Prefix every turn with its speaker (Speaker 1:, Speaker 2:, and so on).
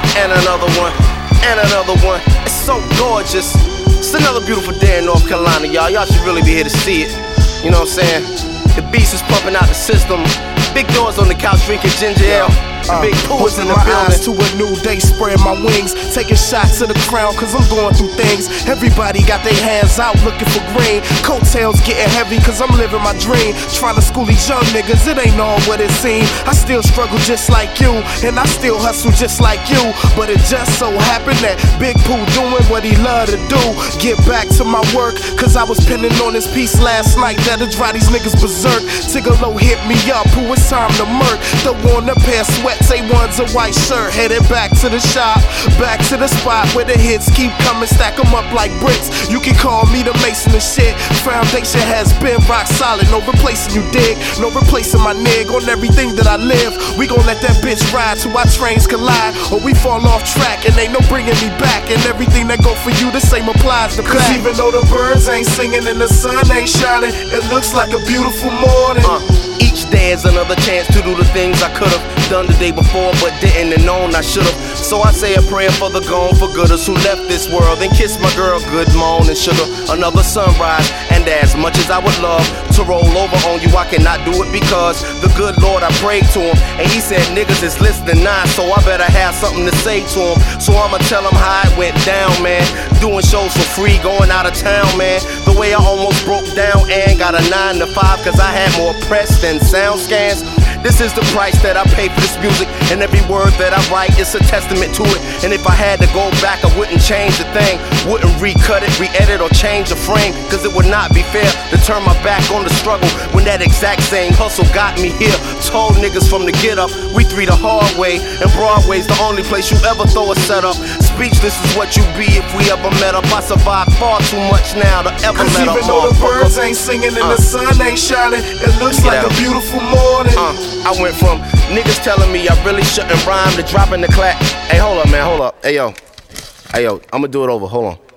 Speaker 1: and another one, and another one. It's so gorgeous. It's another beautiful day in North Carolina, y'all. Y'all should really be here to see it. You know what I'm saying? The beast is pumping out the system. Big doors on the couch drinking ginger ale. Big pools in the building.
Speaker 2: To a new day, spread my wings, taking shots to the crown, cause I'm going through things. Everybody got their hands out looking for green. Coattails getting heavy, cause I'm living my dream. Trying to school these young niggas, it ain't all what it seems. I still struggle just like you, and I still hustle just like you. But it just so happened that Big Pooh doing what he love to do. Get back to my work, cause I was penning on this piece last night that'll drive these niggas berserk. Tigolo hit me up, Pooh, it's time to murk. Throw on a pair of sweats, A1's a white shirt. Headed back to the shop, back to the spot where the hits keep coming, stack them up like bricks. You can call me the Mason of shit. Foundation has been rock solid, no replacing you dig, no replacing my nig on everything that I live. We gon' let that bitch ride till our trains collide, or we fall off track and ain't no bringing me back. And everything that go for you, the same applies to black. Cause even though the birds ain't singing and the sun ain't shining, it looks like a beautiful morning.
Speaker 1: Each day is another chance to do the things I could've done the day before, but didn't and known I should've. So I say a prayer for the gone for gooders who left this world, and kiss my girl good morning sugar. Another sunrise, and as much as I would love to roll over on you, I cannot do it because the good Lord, I prayed to him, and he said niggas is listening now, so I better have something to say to him. So I'ma tell him how it went down, man. Doing shows for free, going out of town, man. The way I almost broke down and got a 9 to 5 cause I had more press than sound scans. This is the price that I pay for this music, and every word that I write is a testament to it. And if I had to go back, I wouldn't change a thing. Wouldn't recut it, re-edit, or change the frame, cause it would not be fair to turn my back on the struggle when that exact same hustle got me here. Told niggas from the get up, we three the hard way, and Broadway's the only place you ever throw a setup. Speechless is what you be if we ever met up. I survived far too much now to ever let up.
Speaker 2: Even though the birds ain't singing and the sun ain't shining, it looks like a beautiful morning.
Speaker 1: I went from niggas telling me I really shouldn't rhyme to dropping the clap. Hey, hold up, man, hold up. Hey, yo, I'ma do it over, hold on.